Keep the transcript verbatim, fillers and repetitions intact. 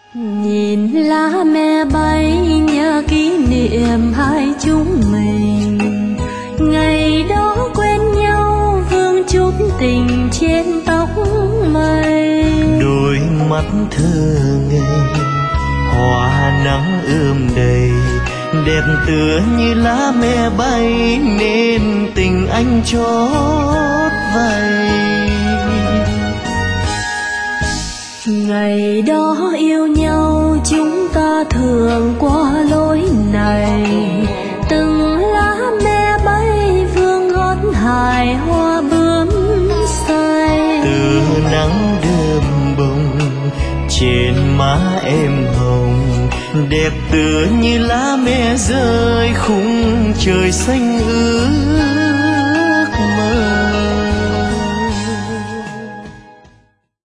Nhìn lá me bay nhớ kỷ niệm hai chúng mình, ngày đó quen nhau vương chút tình trên tóc mây. Đôi mắt thơ ngây hoa nắng ươm đầy, đẹp tựa như lá me bay nên tình anh chót vay. Ngày đó yêu nhau chúng ta thường qua lối này, từng lá me bay vương gót hài hoa bướm say. Từ nắng đơm bông trên má em hồng, đẹp tựa như lá me rơi khung trời xanh ướt.